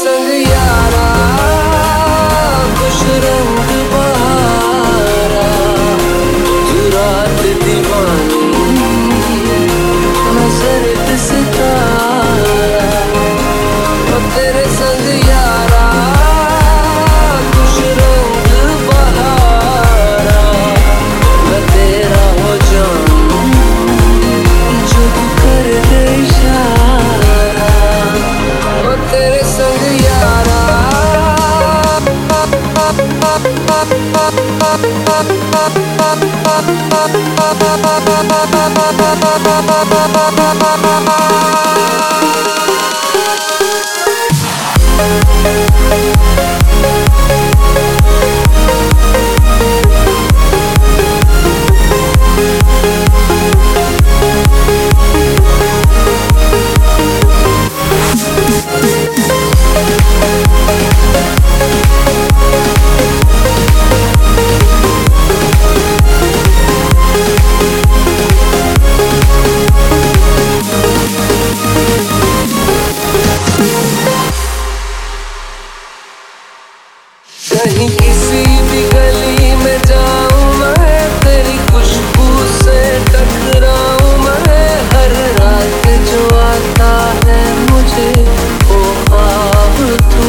संग यारा खुश रंग बहारा, तू रात दीवानी नजर सितारा, तेरे संग यारा खुश रंग बहारा, मैं तेरा हो जाऊं जो तू कर दे इशारा, तेरे संग यारा। कहीं किसी भी गली में जाऊं मैं, तेरी खुशबू से टकराऊं मैं, हर रात जो आता है मुझे वो ख्वाब तू,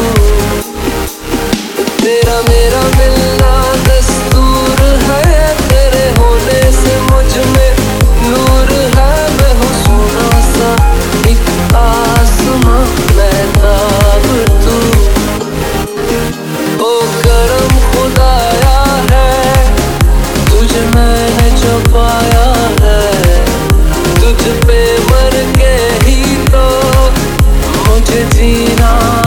तेरा मेरा मिलना दस्तूर है, तेरे होने से मुझ में नूर है, मैं हूँ सोना सा एक आसमां महताब तू, ओ करम खुदाया है तुझे मैंने जो पाया है, तुझ पे मर के ही तो मुझे जीना